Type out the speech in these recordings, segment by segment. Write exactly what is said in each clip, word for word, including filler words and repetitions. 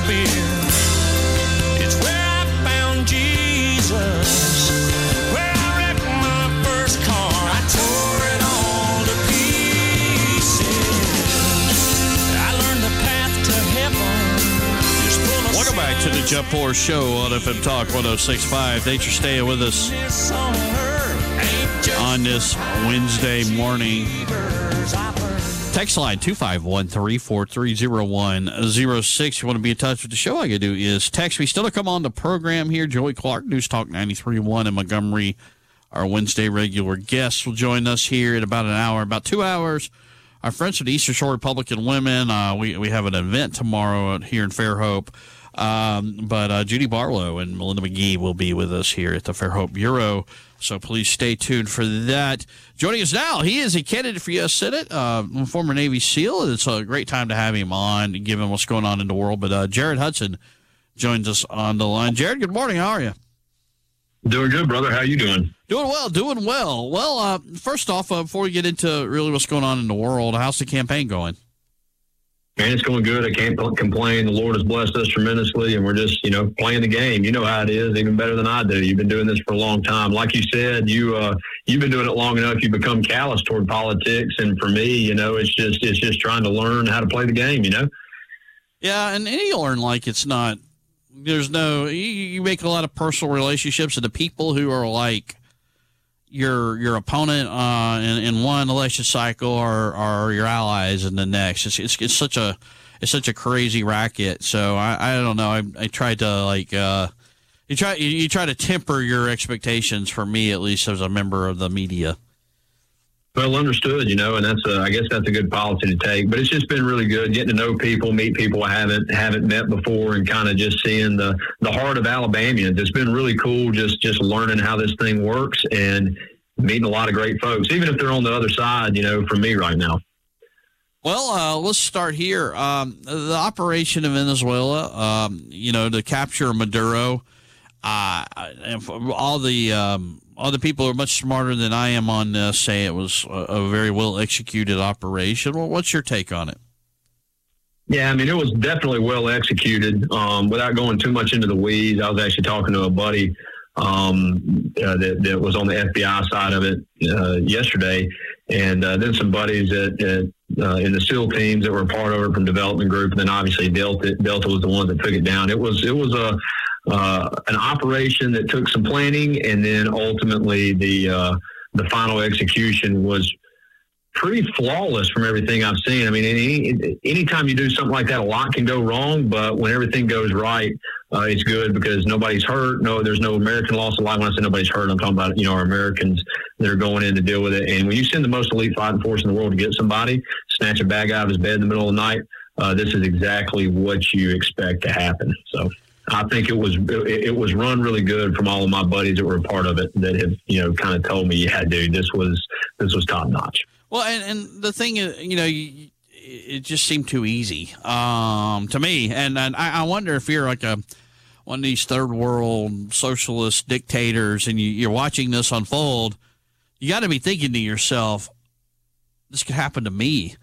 been. It's where I found Jesus, where I wrecked my first car. I tore it all to pieces. I learned the path to heaven is full of. Welcome back to the Jeff Orr Show on F M Talk one oh six point five. Thanks for staying with us on this Wednesday morning. Text line two five one, three four three, zero one zero six. You want to be in touch with the show, all you do is text me. Still to come on the program here, Joey Clark, News Talk ninety-three point one in Montgomery. Our Wednesday regular guests will join us here in about an hour, about two hours. Our friends from the Eastern Shore Republican Women, uh, we, we have an event tomorrow here in Fairhope. Um, but uh, Judy Barlow and Melinda McGee will be with us here at the Fairhope Bureau. So please stay tuned for that. Joining us now, he is a candidate for U S Senate, uh, former Navy SEAL. It's a great time to have him on, given what's going on in the world. But uh, Jared Hudson joins us on the line. Jared, good morning. How are you? Doing good, brother. How you doing? Doing well, doing well. Well, uh, first off, uh, before we get into really what's going on in the world, how's the campaign going? Man, it's going good. I can't complain. The Lord has blessed us tremendously, and we're just, you know, playing the game. You know how it is, even better than I do. You've been doing this for a long time. Like you said, you, uh, you've been doing it long enough. You become callous toward politics, and for me, you know, it's just it's just trying to learn how to play the game, you know? Yeah, and, and you learn, like, it's not – there's no – you make a lot of personal relationships, and the people who are, like – your your opponent uh, in, in one election cycle are, are your allies in the next. It's, it's it's such a it's such a crazy racket. So I, I don't know. I I tried to like uh, you try you, you try to temper your expectations, for me at least, as a member of the media. Well understood, you know, and that's a, I guess that's a good policy to take. But it's just been really good getting to know people, meet people I haven't haven't met before, and kind of just seeing the, the heart of Alabamians. It's been really cool just just learning how this thing works and meeting a lot of great folks, even if they're on the other side, you know, from me right now. Well, uh, let's start here. Um, the operation in Venezuela, um, you know, to capture Maduro, uh, and all the um, all the people who are much smarter than I am on this say it was a, a very well executed operation. Well, what's your take on it? Yeah, I mean, it was definitely well executed. Um, without going too much into the weeds, I was actually talking to a buddy um, uh, that, that was on the F B I side of it uh, yesterday, and uh, then some buddies that, that uh, in the SEAL teams that were a part of it from Development Group, and then obviously Delta. Delta was the one that took it down. It was it was a uh, an operation that took some planning, and then ultimately the uh, the final execution was pretty flawless from everything I've seen. I mean, any anytime you do something like that, a lot can go wrong, but when everything goes right, uh, it's good because nobody's hurt. No, there's no American loss of life. When I say nobody's hurt, I'm talking about, you know, our Americans that are going in to deal with it. And when you send the most elite fighting force in the world to get somebody, snatch a bag out of his bed in the middle of the night, uh, this is exactly what you expect to happen. So I think it was it, it was run really good from all of my buddies that were a part of it that have, you know, kind of told me, yeah, dude, this was this was top notch. Well, and, and the thing is, you know, you, it just seemed too easy um, to me. And, and I, I wonder if you're like a one of these third world socialist dictators and you, you're watching this unfold, you got to be thinking to yourself, this could happen to me.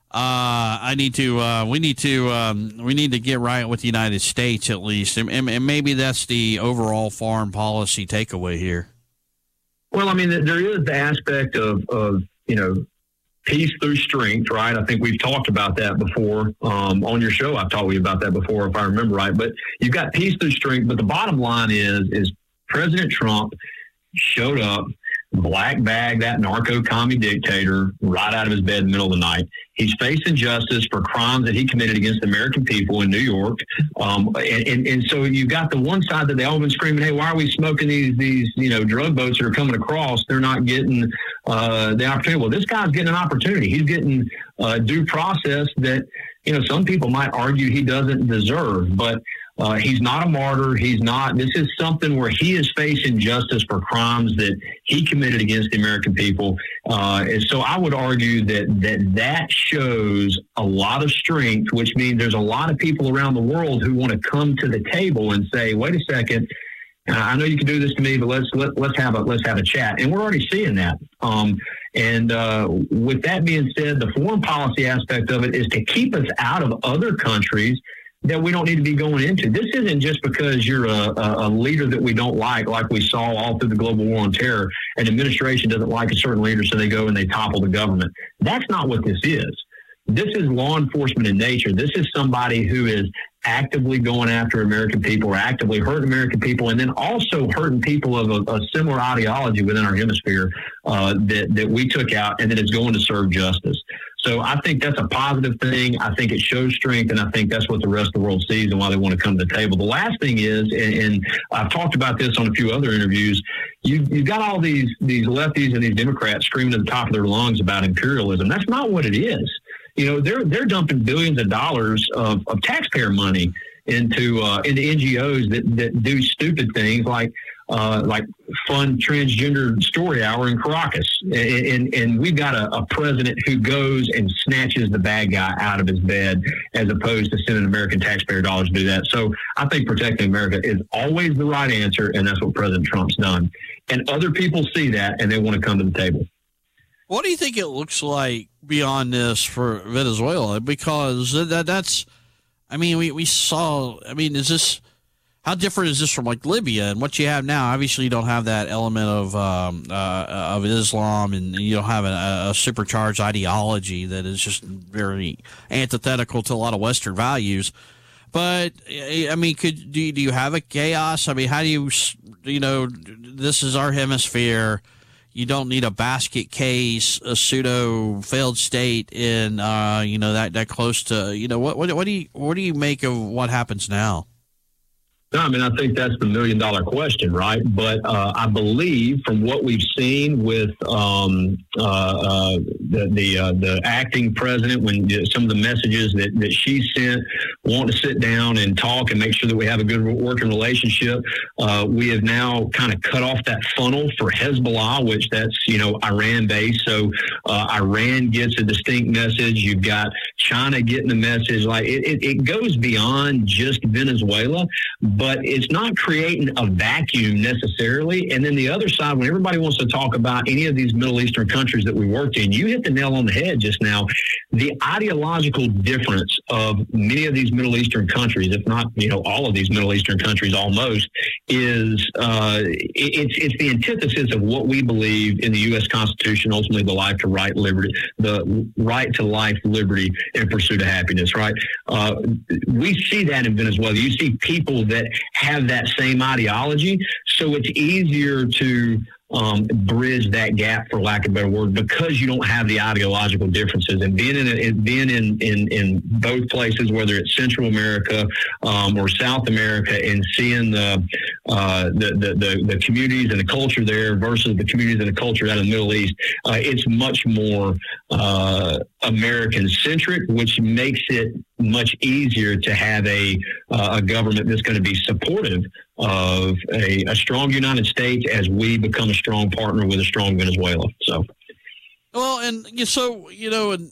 Uh, I need to, uh, we need to, um, we need to get right with the United States at least. And, and, and maybe that's the overall foreign policy takeaway here. Well, I mean, there is the aspect of, of you know, peace through strength, right? I think we've talked about that before um, on your show. I've talked to you about that before, if I remember right. But you've got peace through strength. But the bottom line is, is President Trump showed up, black bag that narco-commie dictator right out of his bed in the middle of the night. He's facing justice for crimes that he committed against the American people in New York. Um, and, and, and so you've got the one side that they all been screaming, hey, why are we smoking these, these, you know, drug boats that are coming across? They're not getting uh, the opportunity. Well, this guy's getting an opportunity. He's getting uh, due process that, you know, some people might argue he doesn't deserve, but Uh, he's not a martyr. He's not. This is something where he is facing justice for crimes that he committed against the American people. Uh, and so I would argue that, that that shows a lot of strength, which means there's a lot of people around the world who want to come to the table and say, wait a second, I know you can do this to me, but let's let, let's have a let's have a chat. And we're already seeing that. Um, and uh, with that being said, the foreign policy aspect of it is to keep us out of other countries that we don't need to be going into. This isn't just because you're a, a, a leader that we don't like, like we saw all through the global war on terror. An administration doesn't like a certain leader, so they go and they topple the government. That's not what this is. This is law enforcement in nature. This is somebody who is actively going after American people, or actively hurting American people, and then also hurting people of a, a similar ideology within our hemisphere uh, that, that we took out, and that is going to serve justice. So I think that's a positive thing. I think it shows strength, and I think that's what the rest of the world sees and why they want to come to the table. The last thing is, and, and I've talked about this on a few other interviews, you, you've got all these, these lefties and these Democrats screaming at the top of their lungs about imperialism. That's not what it is. You know, they're they're dumping billions of dollars of, of taxpayer money into uh, into N G Os that, that do stupid things like uh, like fund transgender story hour in Caracas, and and, and we've got a, a president who goes and snatches the bad guy out of his bed, as opposed to sending American taxpayer dollars to do that. So I think protecting America is always the right answer, and that's what President Trump's done. And other people see that, and they want to come to the table. What do you think it looks like beyond this for Venezuela? Because that that's, I mean, we, we saw, I mean, is this, how different is this from like Libya and what you have now? Obviously, you don't have that element of um, uh, of Islam, and you don't have a, a supercharged ideology that is just very antithetical to a lot of Western values. But, I mean, could do you, do you have a chaos? I mean, how do you, you know, this is our hemisphere. You don't need a basket case, a pseudo failed state in, uh, you know, that, that close to, you know, what, what, what do you, what do you make of what happens now? No, I mean, I think that's the million dollar question, right? But uh, I believe from what we've seen with um, uh, uh, the the, uh, the acting president, when some of the messages that, that she sent, want to sit down and talk and make sure that we have a good working relationship, uh, we have now kind of cut off that funnel for Hezbollah, which that's, you know, Iran based. So uh, Iran gets a distinct message. You've got China getting the message. Like it, it, it goes beyond just Venezuela. But it's not creating a vacuum necessarily. And then the other side, when everybody wants to talk about any of these Middle Eastern countries that we worked in, you hit the nail on the head just now. The ideological difference of many of these Middle Eastern countries, if not, you know, all of these Middle Eastern countries almost, is uh, it's it's the antithesis of what we believe in the U S Constitution, ultimately the life to right liberty, the right to life, liberty, and pursuit of happiness, right? Uh, we see that in Venezuela. You see people that have that same ideology, so it's easier to um, bridge that gap, for lack of a better word, because you don't have the ideological differences. And being in a, being in, in in both places, whether it's Central America um, or South America, and seeing the, uh, the, the the the communities and the culture there versus the communities and the culture out of the Middle East, uh, it's much more uh, American centric, which makes it much easier to have a uh, a government that's going to be supportive of a, a strong United States as we become a strong partner with a strong Venezuela. So, well, and so you know, and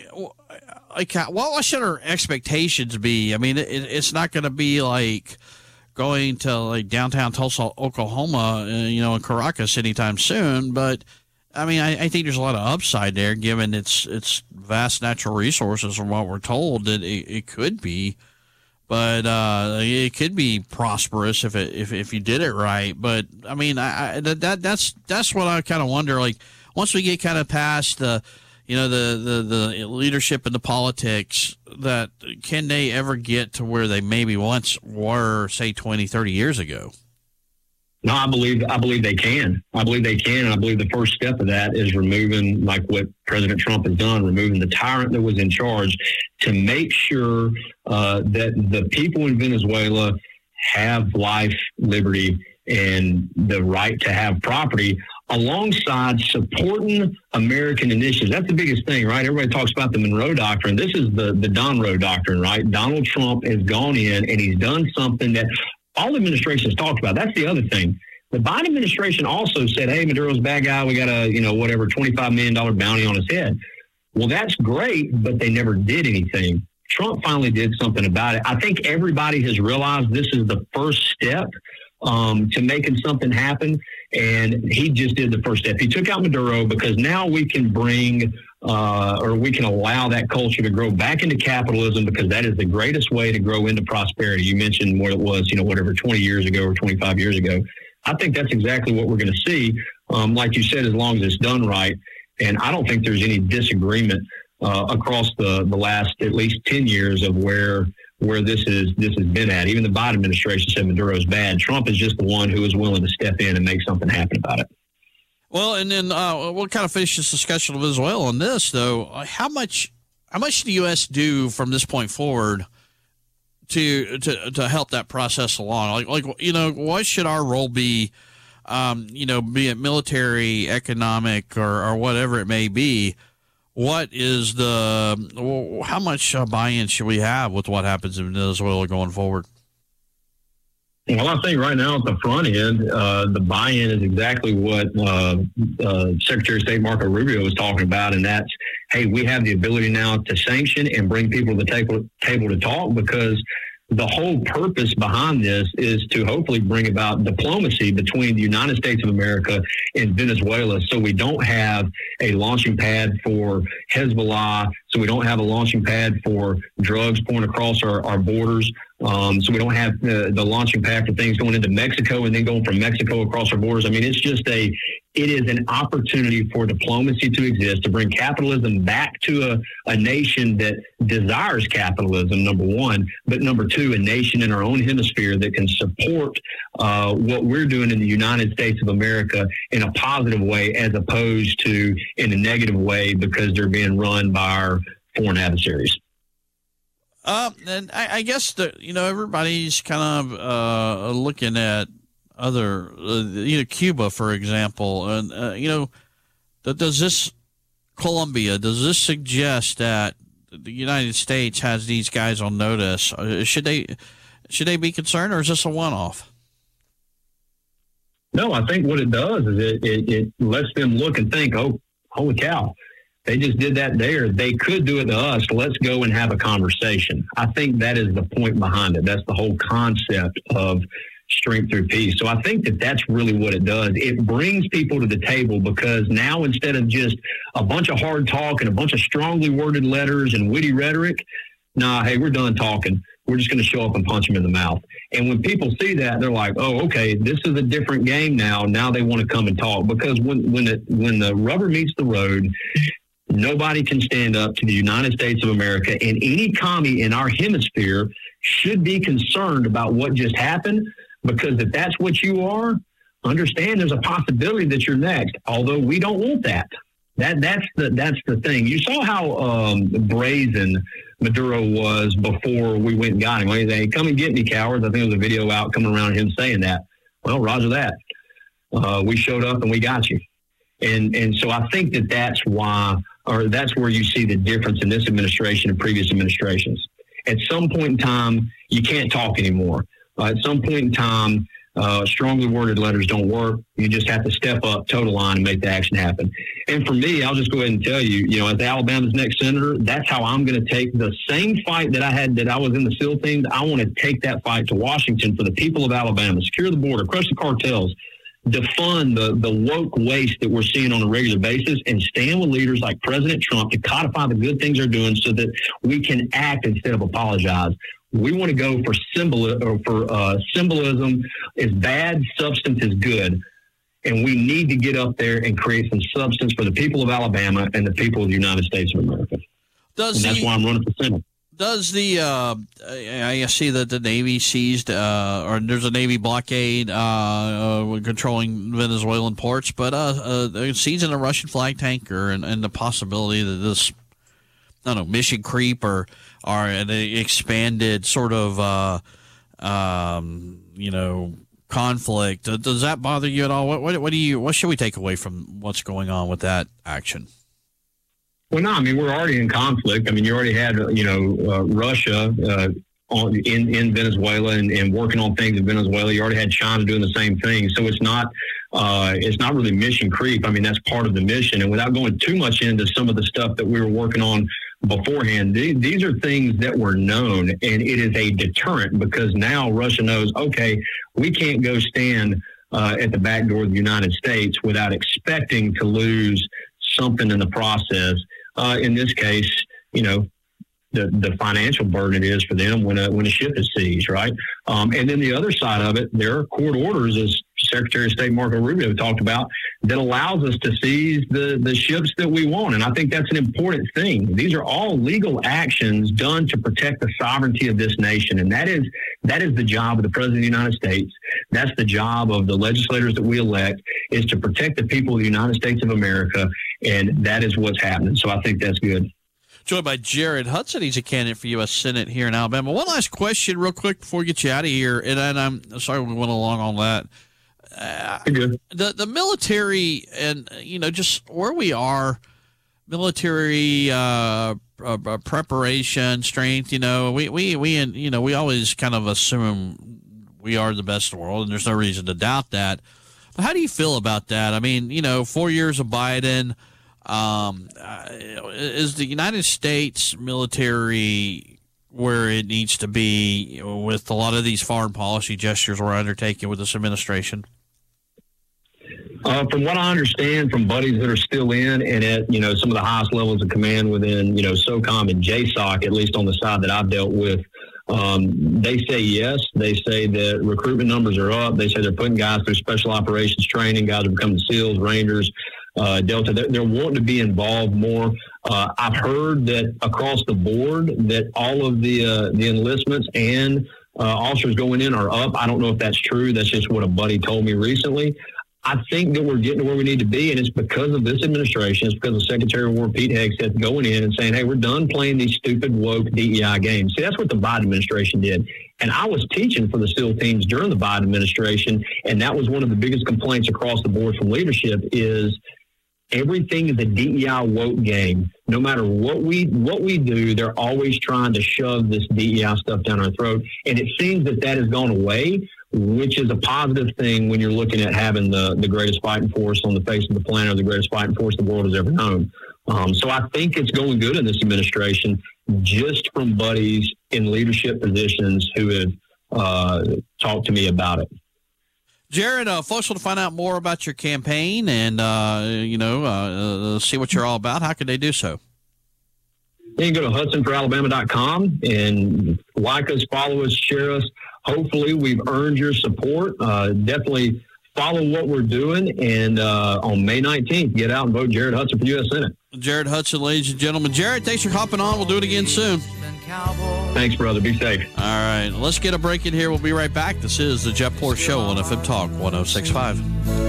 like, what should our expectations be? I mean, it, it's not going to be like going to like downtown Tulsa, Oklahoma, uh, you know, in Caracas anytime soon, but. I mean, I, I think there's a lot of upside there, given its its vast natural resources, from what we're told that it, it could be. But uh, it could be prosperous if it if, if you did it right. But I mean, I, I that that's that's what I kind of wonder. Like once we get kind of past the, you know, the, the the leadership and the politics, that can they ever get to where they maybe once were, say, twenty, thirty years ago? No, I believe I believe they can. I believe they can, and I believe the first step of that is removing, like what President Trump has done, removing the tyrant that was in charge, to make sure uh, that the people in Venezuela have life, liberty, and the right to have property, alongside supporting American initiatives. That's the biggest thing, right? Everybody talks about the Monroe Doctrine. This is the the Donroe Doctrine, right? Donald Trump has gone in and he's done something that all administrations talked about. That's the other thing. The Biden administration also said, hey, Maduro's a bad guy. We got a, you know, whatever, twenty-five million dollars bounty on his head. Well, that's great, but they never did anything. Trump finally did something about it. I think everybody has realized this is the first step um, to making something happen. And he just did the first step. He took out Maduro because now we can bring uh, or we can allow that culture to grow back into capitalism, because that is the greatest way to grow into prosperity. You mentioned what it was, you know, whatever, twenty years ago or twenty-five years ago. I think that's exactly what we're going to see. Um, like you said, as long as it's done right. And I don't think there's any disagreement uh, across the, the last at least ten years of where where this is this has been at. Even the Biden administration said Maduro is bad. Trump is just the one who is willing to step in and make something happen about it. Well, and then uh, we'll kind of finish this discussion of Venezuela on this, though. How much how much did the U S do from this point forward to to to help that process along? Like, like you know, what should our role be? Um, you know, be it military, economic, or, or whatever it may be. What is the how much uh, buy-in should we have with what happens in Venezuela going forward? Well, I think right now at the front end, uh, the buy-in is exactly what uh, uh, Secretary of State Marco Rubio was talking about, and that's, hey, we have the ability now to sanction and bring people to the table, table to talk, because the whole purpose behind this is to hopefully bring about diplomacy between the United States of America and Venezuela, so we don't have a launching pad for Hezbollah, so we don't have a launching pad for drugs pouring across our, our borders, um, so we don't have the, the launching pad for things going into Mexico and then going from Mexico across our borders. I mean, it's just a, it is an opportunity for diplomacy to exist, to bring capitalism back to a, a nation that desires capitalism, number one, but number two, a nation in our own hemisphere that can support uh, what we're doing in the United States of America in a positive way, as opposed to in a negative way because they're being run by our foreign adversaries. Uh, and I, I guess that, you know, everybody's kind of uh, looking at other, uh, you know, Cuba, for example, and uh, you know, th- does this Colombia, does this suggest that the United States has these guys on notice? Uh, should they should they be concerned, or is this a one-off? No, I think what it does is it, it, it lets them look and think, oh, holy cow, they just did that there. They could do it to us. Let's go and have a conversation. I think that is the point behind it. That's the whole concept of strength through peace. So I think that that's really what it does. It brings people to the table, because now instead of just a bunch of hard talk and a bunch of strongly worded letters and witty rhetoric, nah, hey, we're done talking. We're just going to show up and punch them in the mouth. And when people see that, they're like, oh, okay, this is a different game now. Now they want to come and talk, because when when it, when the rubber meets the road, nobody can stand up to the United States of America, and any commie in our hemisphere should be concerned about what just happened, because if that's what you are, understand there's a possibility that you're next, although we don't want that. That that's the that's the thing. You saw how um, brazen Maduro was before we went and got him. He said, come and get me, cowards. I think there was a video out coming around him saying that. Well, roger that. Uh, we showed up and we got you. And and so I think that that's why, or that's where you see the difference in this administration and previous administrations. At some point in time, you can't talk anymore. Uh, at some point in time, uh, strongly worded letters don't work. You just have to step up, toe the line, and make the action happen. And for me, I'll just go ahead and tell you, you know, as Alabama's next senator, that's how I'm going to take the same fight that I had, that I was in the SEAL team. I want to take that fight to Washington for the people of Alabama, secure the border, crush the cartels, defund the, the woke waste that we're seeing on a regular basis, and stand with leaders like President Trump to codify the good things they're doing so that we can act instead of apologize. We want to go for symbol or for uh, symbolism is bad, substance is good. And we need to get up there and create some substance for the people of Alabama and the people of the United States of America. Does and that's the, why I'm running for Senate. Does the, uh, I see that the Navy seized, uh, or there's a Navy blockade uh, uh, controlling Venezuelan ports, but uh, uh, seizing a Russian flag tanker, and, and the possibility that this, I don't know, mission creep or, or an expanded sort of, uh, um, you know, conflict. Does that bother you at all? What, what, what do you, what should we take away from what's going on with that action? Well, no, I mean, we're already in conflict. I mean, you already had, you know, uh, Russia uh, on, in, in Venezuela and, and working on things in Venezuela. You already had China doing the same thing. So it's not, uh, it's not really mission creep. I mean, that's part of the mission. And without going too much into some of the stuff that we were working on beforehand, these, these are things that were known, and it is a deterrent, because now Russia knows, okay, we can't go stand uh, at the back door of the United States without expecting to lose something in the process. uh, in this case, you know, the, the financial burden it is for them when a, when a ship is seized, right? Um, and then the other side of it, there are court orders, as Secretary of State Marco Rubio talked about, that allows us to seize the, the ships that we want. And I think that's an important thing. These are all legal actions done to protect the sovereignty of this nation. And that is that is the job of the President of the United States. That's the job of the legislators that we elect, is to protect the people of the United States of America. And that is what's happening. So I think that's good. Joined by Jared Hudson. He's a candidate for U S Senate here in Alabama. One last question real quick before we get you out of here. And, and I'm sorry we went along on that. Uh, the the military and, you know, just where we are, military uh, uh, preparation, strength, you know, we, we, we, you know, we always kind of assume we are the best in the world, and there's no reason to doubt that. But how do you feel about that? I mean, you know, four years of Biden, um, uh, is the United States military where it needs to be with a lot of these foreign policy gestures we're undertaking with this administration? Uh, from what I understand from buddies that are still in and at, you know, some of the highest levels of command within, you know, SOCOM and J SOC, at least on the side that I've dealt with, um, they say yes. They say that recruitment numbers are up. They say they're putting guys through special operations training, guys are becoming SEALs, Rangers, uh, Delta. They're, they're wanting to be involved more. Uh, I've heard that across the board that all of the uh, the enlistments and uh, officers going in are up. I don't know if that's true. That's just what a buddy told me recently. I think that we're getting to where we need to be, and it's because of this administration. It's because of Secretary of War Pete Hegseth going in and saying, hey, we're done playing these stupid, woke D E I games. See, that's what the Biden administration did. And I was teaching for the SEAL teams during the Biden administration, and that was one of the biggest complaints across the board from leadership is everything is a D E I woke game. No matter what we what we do, they're always trying to shove this D E I stuff down our throat. And it seems that that has gone away, which is a positive thing when you're looking at having the, the greatest fighting force on the face of the planet, or the greatest fighting force the world has ever known. Um, so I think it's going good in this administration, just from buddies in leadership positions who have uh, talked to me about it. Jared, uh, folks want to find out more about your campaign and, uh, you know, uh, uh, see what you're all about. How can they do so? You can go to Hudson for Alabama dot com and like us, follow us, share us. Hopefully we've earned your support. Uh, definitely follow what we're doing. And uh, on May nineteenth, get out and vote Jared Hudson for U S Senate. Jared Hudson, ladies and gentlemen. Jared, thanks for hopping on. We'll do it again soon. Thanks, brother. Be safe. All right. Let's get a break in here. We'll be right back. This is the Jeff Poor Show on F M Talk one oh six point five.